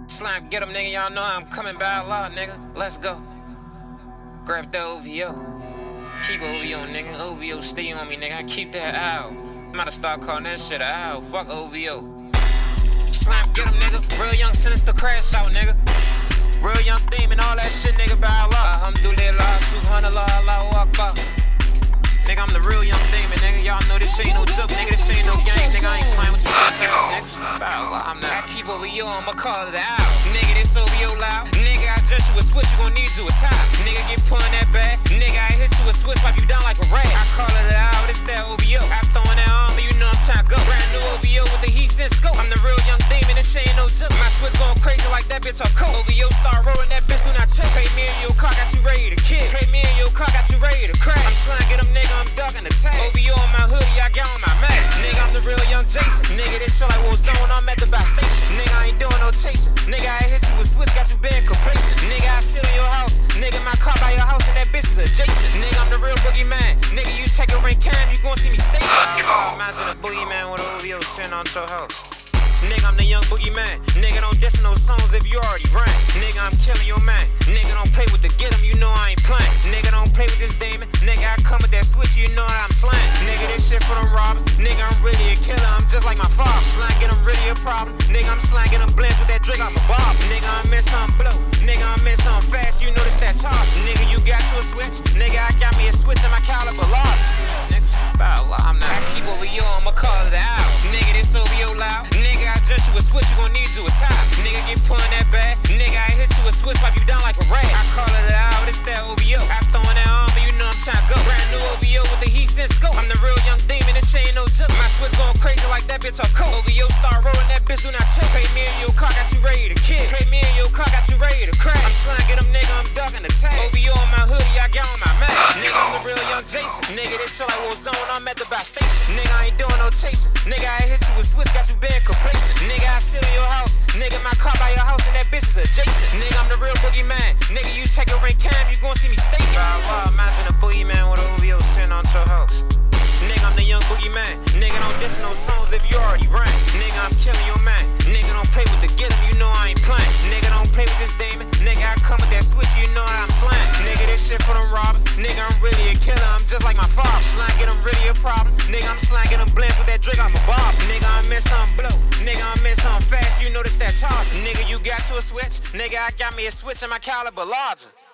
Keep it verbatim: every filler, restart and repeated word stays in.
Slime, get him, nigga. Y'all know I'm coming by law, nigga. Let's go. Grab the O V O. Keep O V O, nigga. O V O stay on me, nigga. I keep that owl. I'm about to start calling that shit a owl. Fuck O V O. Slime, get him, nigga. Real young sinister crash out, nigga. Real young theme and all that shit, nigga. By Allah. Alhamdulillah, subhanallah, Allahu Akbar. Nigga, I'm the real young demon, nigga. Y'all know this shit ain't no joke, nigga. This shit ain't no game, nigga. I ain't playing with you ass niggas. By Allah, I'm not. I keep O V O, I'ma call it out. Nigga, this O V O loud. Nigga, I just you a switch, you gon' need you a top. Nigga, get pulling that back. Nigga, I hit you a switch, wipe you down like a rat. I call it out, it's that O V O. I throwing that on me, you know I'm trying to go. Brand new O V O with the heat and scope. I'm the real young demon, this shit ain't no joke. My switch going crazy like that bitch off coke. O V O start rolling, that bitch do not choke. Play me and your car, got you ready to kill. Play me and your car, got you ready to crash. I'm slanging them, nigga, I'm ducking the tag. O V O on my hoodie, I got on my mask. Nigga, I'm the real young Jason. Nigga, this shit like Warzone, I'm at the buy station. Nigga, I ain't doing no chasing. Nigga, I hit you with switch, got you being complacent. Nigga, I sit in your house. Nigga, my car by your house and that bitch is adjacent. Nigga, I'm the real boogeyman. Nigga, you check your ring cam, you gon' see me stay. Oh, imagine a boogeyman with O V O sitting on your house. Nigga, I'm the young boogeyman. Nigga, don't diss no songs if you already ran. Nigga, I'm killing your man. Nigga, don't play with the get him, you know I ain't playing. Nigga, don't play with this demon. Nigga, I come with that switch, you know that I'm slaying. Nigga, this shit for them robbers. Nigga, I'm really a killer, I'm just like my father. Slanging them really a problem. Nigga, I'm slanging them blends with that drink, I'm a bob. Nigga, I'm in some blow. Nigga, I'm in some fast, you know this that charge. Nigga, you got you a switch. Nigga, I got me a switch in my caliber large. Niggas, by Allah, I'm not. I keep O V O, I'ma call it out. Nigga, this O V O loud. Nigga, I just you a switch, you gon' need you a top. Nigga, get pulling that back. Nigga, I hit you a switch, wipe you down like a rat. I call it out, it's that O V O. I throwing that on me, you know I'm trying to go. Brand new O V O with the heat and scope. I'm the real young demon, this shit ain't no joke. My switch going crazy like that bitch off coke. O V O start rolling, that bitch do not choke. Play me and your car, got you ready to kill. Play me and your car, got you ready to crash. I'm slanging them, nigga, I'm ducking the tag. O V O on my hoodie, I got on my mask. Nigga, I'm the real young Jason. Nigga, this shit like Warzone, I'm at the buy station. Nigga, I ain't doing no chasing. Nigga, I hit you with switch, got you being complacent. Nigga, I sit in your house. Nigga, my car by your house and that bitch is adjacent. Nigga, I'm the real boogeyman. Nigga, you check your ring cam, you gon' see me staking. Wow, imagine a boogeyman with O V O sitting on your house. Nigga, I'm the young boogeyman. Nigga, don't diss no songs if you already ran. Nigga, I'm killing your man. Nigga, don't play with the get him, you know I ain't playing. Nigga, don't play with this demon. Nigga, I come with that switch, you know that I'm slaying. Nigga, this shit for them robbers. Nigga, I'm really a killer, I'm just like my father. Slanging them really a problem. Nigga, I'm slanging them blends with that drink, I'm a bob. Nigga, I'm in some blow. Nigga, I'm in some fast, you know this that charge. Nigga, you got you a switch. Nigga, I got me a switch in my caliber larger.